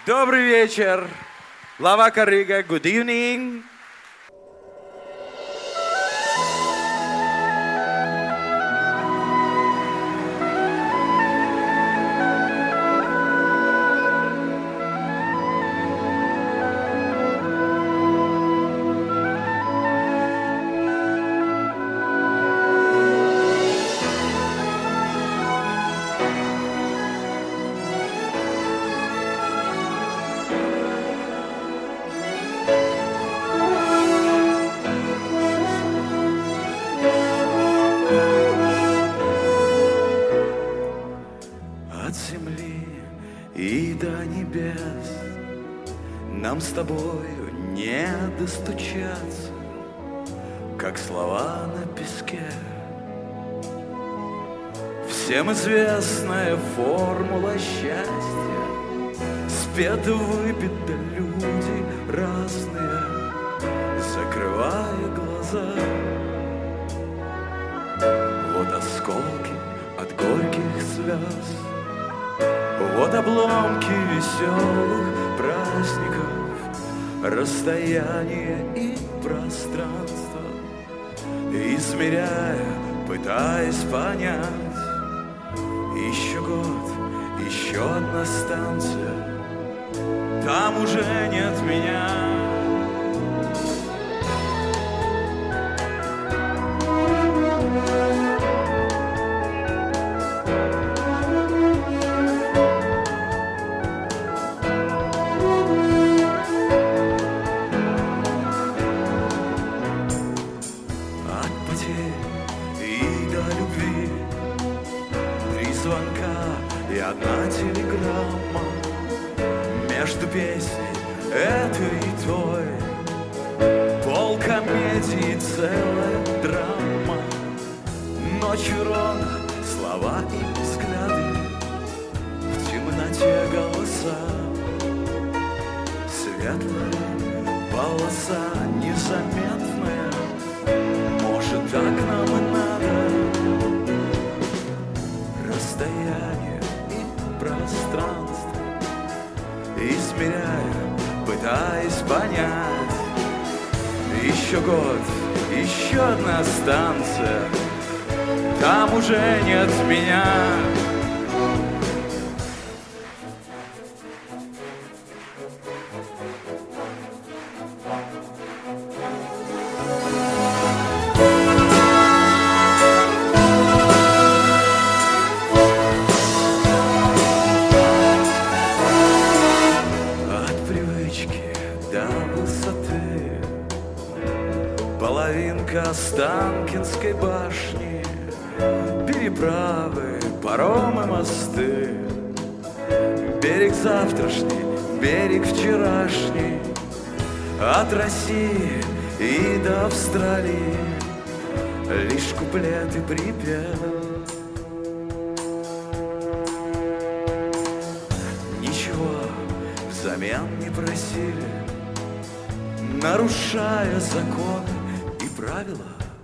Добрый вечер. Lavaca Riga, good evening. От земли и до небес нам с тобою не достучаться, как слова на песке. Всем известная формула счастья, спета, выпита, люди разные, закрывая глаза. Вот осколки от горьких слез, вот обломки веселых праздников, расстояние и пространство, измеряя, пытаясь понять. Еще год, еще одна станция, там уже нет меня. И одна телеграмма между песней этой и той, полкомедии, целая драма. Ночью ровно слова и взгляды, в темноте голоса, светлая полоса незаметная. Может, так нам и надо. Расстояние и пространство, измеряя, пытаясь понять. Еще год, еще одна станция, там уже нет меня. Половинка Останкинской башни, переправы, паромы, мосты, берег завтрашний, берег вчерашний, от России и до Австралии лишь куплет и припев. Ничего взамен не просили, нарушая законы правила,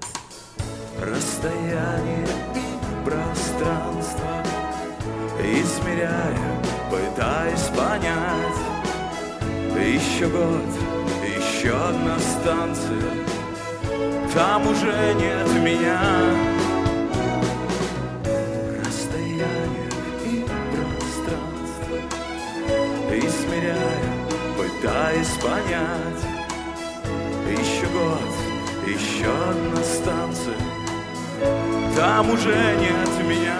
расстояние и пространство, измеряя, пытаясь понять. Еще год, еще одна станция, там уже нет меня. Расстояние и пространство, измеряя, пытаясь понять. Еще год, еще одна станция, там уже нет меня.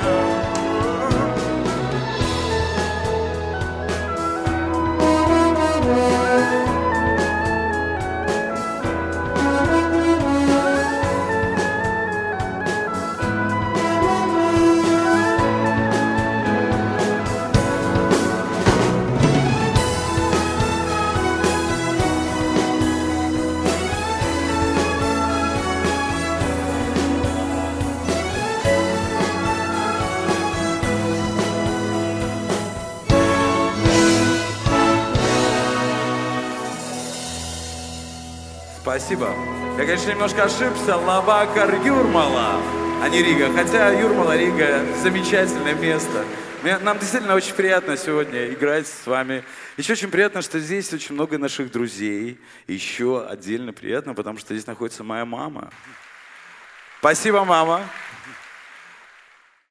Спасибо. Я, конечно, немножко ошибся. Лавакар Юрмала, а не Рига. Хотя Юрмала, Рига — замечательное место. Нам действительно очень приятно сегодня играть с вами. Еще очень приятно, что здесь очень много наших друзей. Еще отдельно приятно, потому что здесь находится моя мама. Спасибо, мама.